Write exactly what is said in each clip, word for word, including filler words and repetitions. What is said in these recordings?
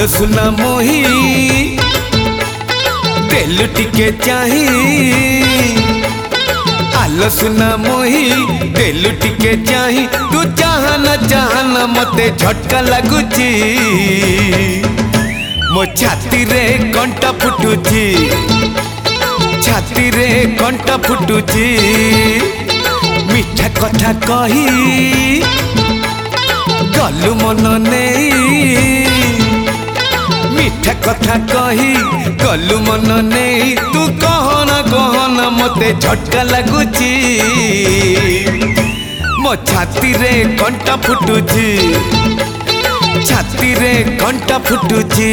आलो सुना मोही देलु टिके चाही आलो सुना मोही देलु टिके चाही तू चाहना चाहना मते झटका लगुची मो छाती रे कंटा फुटुची छाती रे कंटा फुटुची मीठा कथा कही गलु मन नहीं मीठा कथा कही गलु मन नहीं तू कहना कहना मते झटका लगुची मो छाती रे कंटा फुटुची छाती रे कंटा फुटुची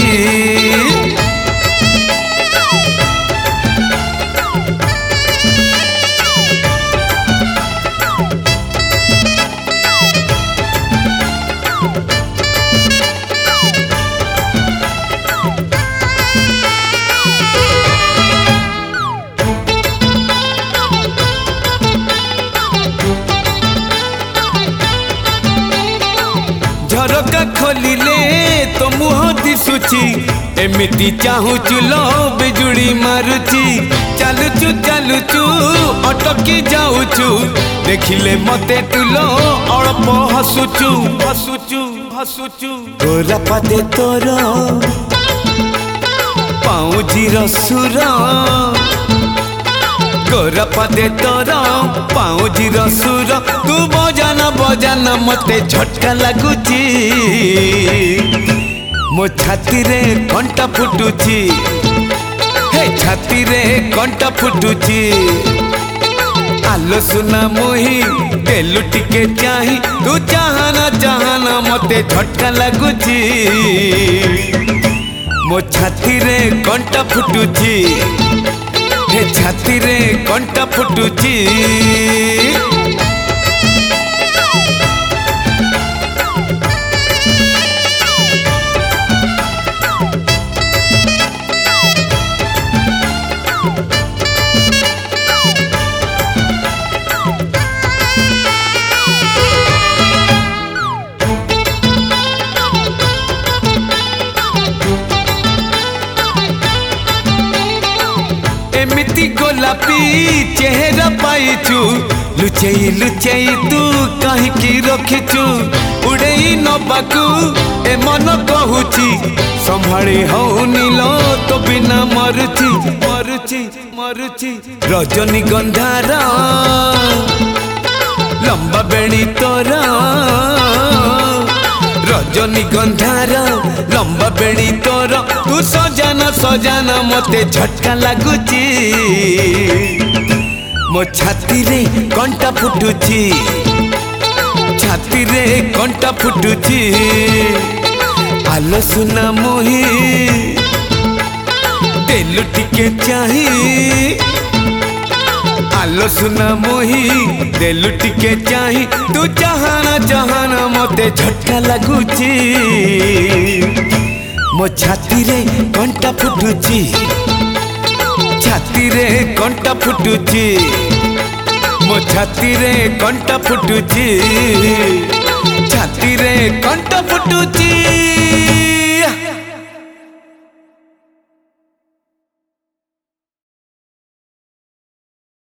झरका खोलिले तो मुह दिशुची एमिति चाहूचु लो बिजुड़ी मारुची चालुचु चालुचु अटकी जाऊचु देखिले मते तुलो अल्प हसुचु हसुचु हसुचु गोरा पादे तोर पाउजीर सुर गोरा पादे तोर पाउजीर सुर तू बजाना बजाना मते झटका लगुची मो छाती रे कंटा फुटुची हे छाती रे कंटा फुटुची आलो सुना मोही देलु टिके चाही तू चाहना चाहना मते झटका लगुची मो छाती रे कंटा फुटुची हे छाती रे कंटा फुटुची एमिति गोलापी चेहरा पाइचु लुचई लुचई तू कहीं की रखिचु उड़ई नबाकू ए मन कहूची संभाली हौनी लो तो बिना मरुची मरुची मरुची रजनी गंधार लंबा बेणी तोरा रजनी गंधार लंबा बेणी तोर तू सजाना सजाना मते झटका लगुची मो छाती रे कंटा फुटुची छाती रे कंटा फुटुची आलो सुना मोही देलु टिके चाही आलो सुना मोही देलु टिके चाही तू चाहना चाहना मते झटका लगुची मो छाती रे कंटा फुटुची छाती रे कंटा फुटुची मो छाती रे कंटा फुटुची छाती रे कंटा फुटुची।